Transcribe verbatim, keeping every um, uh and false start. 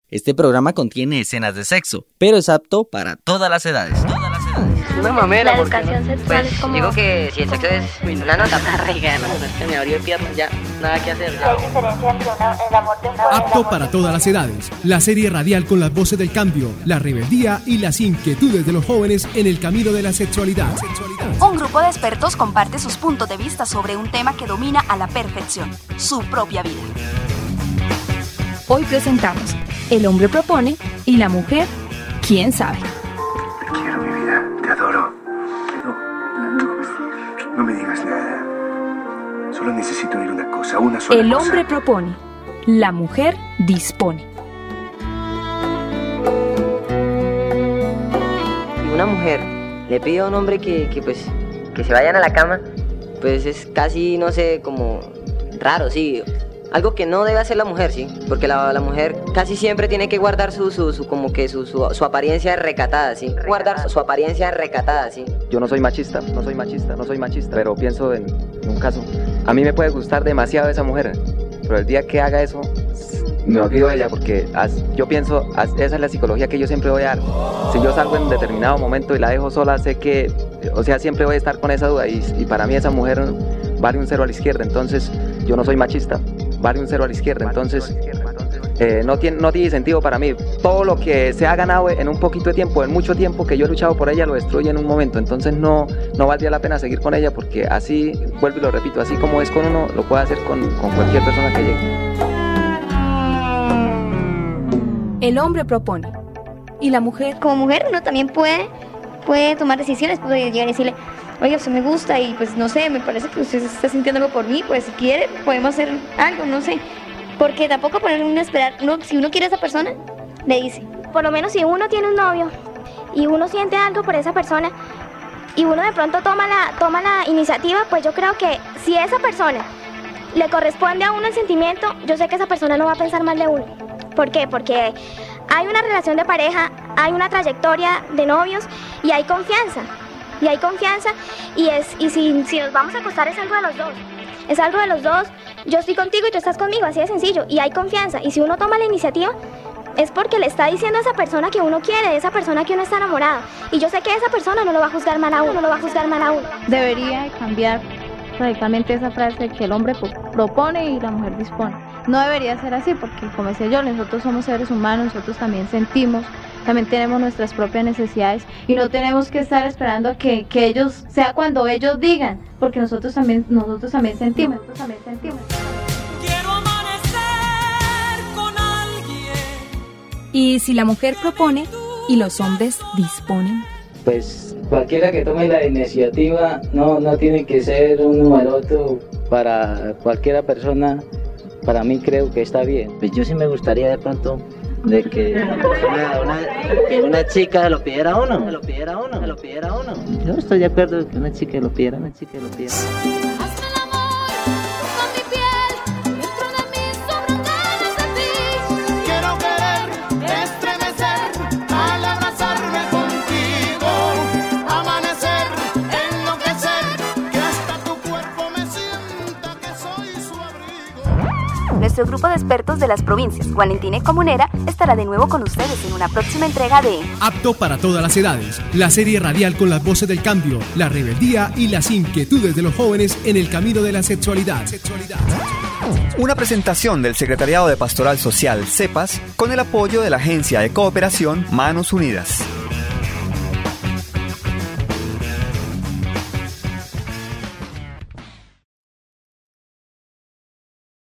Este programa contiene escenas de sexo, pero es apto para todas las edades. Todas las edades. Una mamera, la porque educación no? sexual Pues es como... digo que si el sexo es una nota, está re gana, se me abrió el piernas, ya, nada que hacer. Hay diferencia entre una, el amor de un hombre y el Apto amor para de todas las edades. La serie radial con las voces del cambio, la rebeldía y las inquietudes de los jóvenes en el camino de la sexualidad. Un grupo de expertos comparte sus puntos de vista sobre un tema que domina a la perfección, su propia vida. Hoy presentamos El hombre propone y la mujer, ¿quién sabe? Te quiero, mi vida, te adoro. No, no me digas nada. Solo necesito oír una cosa, una sola El cosa. hombre propone, la mujer dispone. Si una mujer le pide a un hombre que, que pues, que se vayan a la cama, pues es casi, no sé, como raro, sí. Algo que no debe hacer la mujer, sí, porque la, la mujer casi siempre tiene que guardar su, su, su como que su, su, su apariencia recatada, sí, guardar su, su apariencia recatada, sí. Yo no soy machista, no soy machista, no soy machista, pero pienso en, en un caso. A mí me puede gustar demasiado esa mujer, pero el día que haga eso, me olvido de ella, porque as, yo pienso, as, esa es la psicología que yo siempre voy a dar. Si yo salgo en determinado momento y la dejo sola, sé que, o sea, siempre voy a estar con esa duda, y, y para mí esa mujer vale un cero a la izquierda, entonces yo no soy machista. Vale un cero a la izquierda, entonces eh, no, tiene, no tiene sentido para mí. Todo lo que se ha ganado en un poquito de tiempo, en mucho tiempo que yo he luchado por ella, lo destruye en un momento. Entonces no, no valdría la pena seguir con ella, porque así, vuelvo y lo repito, así como es con uno, lo puede hacer con, con cualquier persona que llegue. El hombre propone y la mujer. Como mujer uno también puede, puede tomar decisiones, puede llegar y decirle, oiga, usted me gusta y pues no sé, me parece que usted está sintiendo algo por mí, pues si quiere podemos hacer algo, no sé. Porque tampoco poner uno a esperar, uno, si uno quiere a esa persona, le dice. Por lo menos si uno tiene un novio y uno siente algo por esa persona y uno de pronto toma la, toma la iniciativa, pues yo creo que si esa persona le corresponde a uno el sentimiento, yo sé que esa persona no va a pensar mal de uno. ¿Por qué? Porque hay una relación de pareja, hay una trayectoria de novios y hay confianza. Y hay confianza y es y si, si nos vamos a acostar es algo de los dos. Es algo de los dos. Yo estoy contigo y tú estás conmigo, así de sencillo. Y hay confianza. Y si uno toma la iniciativa es porque le está diciendo a esa persona que uno quiere, de esa persona que uno está enamorado. Y yo sé que esa persona no lo va a juzgar mal a uno, no lo va a juzgar mal a uno. Debería cambiar radicalmente esa frase que el hombre propone y la mujer dispone. No debería ser así porque, como decía yo, nosotros somos seres humanos, nosotros también sentimos, también tenemos nuestras propias necesidades y no tenemos que estar esperando a que, que ellos, sea cuando ellos digan, porque nosotros también, nosotros también sentimos, nosotros también sentimos. Quiero amanecer con alguien. Y si la mujer propone y los hombres disponen. Pues cualquiera que tome la iniciativa no, no tiene que ser un numeroto para cualquiera persona. Para mí creo que está bien. Pues yo sí me gustaría de pronto de que una, una, que una chica lo pidiera a uno, lo pidiera a uno, lo pidiera a uno. Yo estoy de acuerdo que una chica lo pidiera, una chica lo pidiera. Nuestro grupo de expertos de las provincias Gualentina y Comunera estará de nuevo con ustedes en una próxima entrega de Apto para todas las edades, la serie radial con las voces del cambio, la rebeldía y las inquietudes de los jóvenes en el camino de la sexualidad. sexualidad. Una presentación del Secretariado de Pastoral Social, CEPAS, con el apoyo de la Agencia de Cooperación Manos Unidas.